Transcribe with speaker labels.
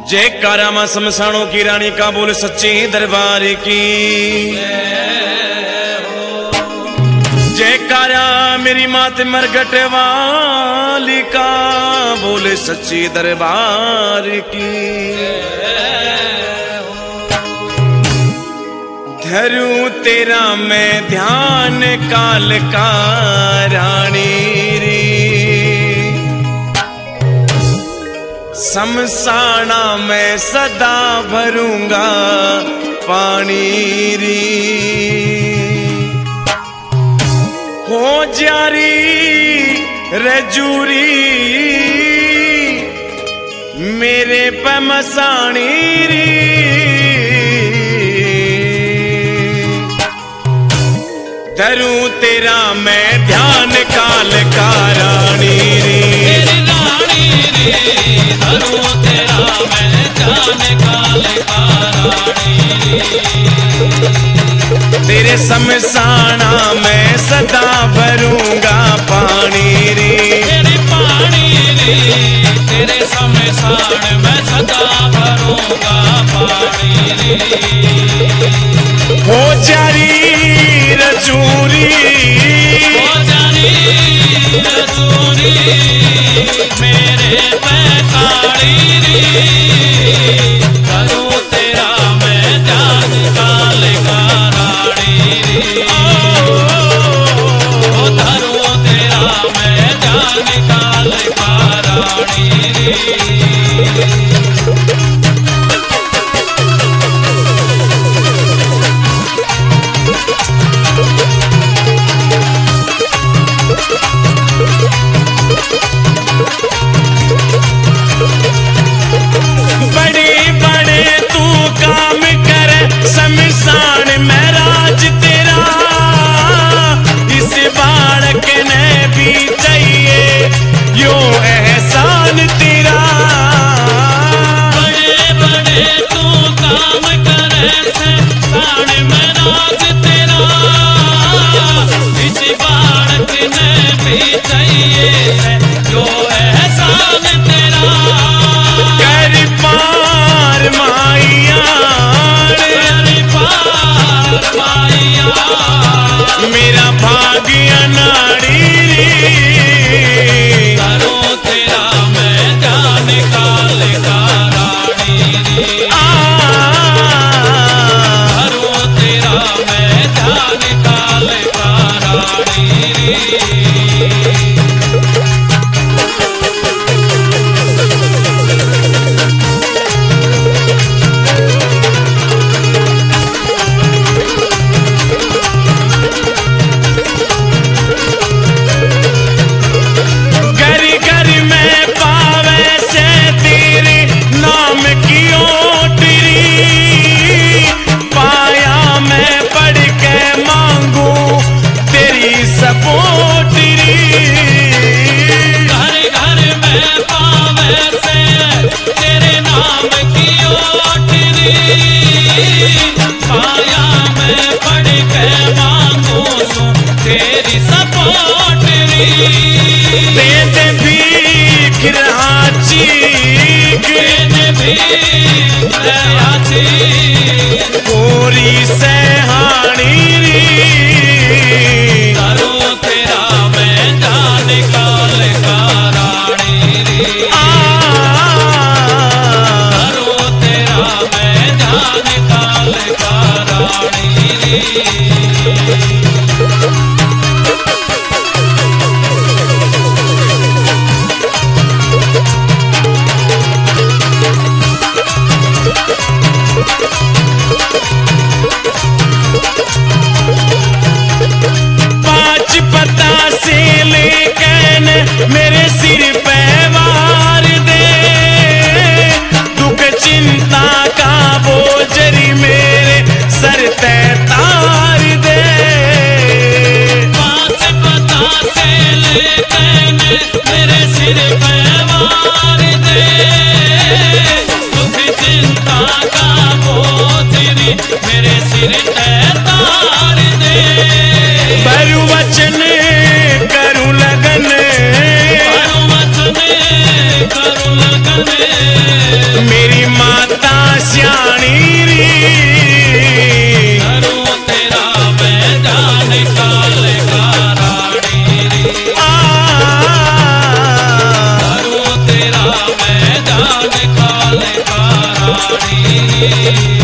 Speaker 1: जयकारा मां शमशानों की रानी का बोल सच्चे दरबार की। जयकारा मेरी मात मरघट वाली का बोल सच्चे दरबार की। धरूं तेरा मैं ध्यान काल का रानी री। शमशाना मैं सदा भरूंगा पानी री। हो जारी रजूरी मेरे पे मसानी री। धरूं तेरा मैं ध्यान काल का रानी री।
Speaker 2: धरूं तेरा मैं ध्यान काल का रानी रे।
Speaker 1: तेरे शमशाना मैं सदा भरूंगा पानी रे।
Speaker 2: तेरे पानी रे तेरे शमशान में सदा भरूंगा पानी रे।
Speaker 1: हो जारी रजूरी
Speaker 2: मेरे पैताड़ी रे। धरूं तेरा मैं ध्यान काल का रानी रे। धरूं तेरा मैं ध्यान काल का रानी रे।
Speaker 1: बड़े बड़े तू काम कर शमशान में राज तेरा। इस बालक ने भी चाहिए यो एहसान तेरा।
Speaker 2: बड़े बड़े तू काम करे शमशान में राज तेरा। इस बालक ने भी चाहिए जो एहसान तेरा।
Speaker 1: कर पार माइया मेरा भाग्य नाड़ी रे।
Speaker 2: धरूं तेरा मैं ध्यान काल का रानी रे। धरूं तेरा मैं ध्यान काल का रानी रे। तेरी सपोर्ट री।
Speaker 1: तेज भीख रहा चीख पूरी सहानी री।
Speaker 2: धरूं तेरा मैं ध्यान काल का रानी रे। धरूं तेरा मैं ध्यान काल का रानी रे। जान काल का रानी।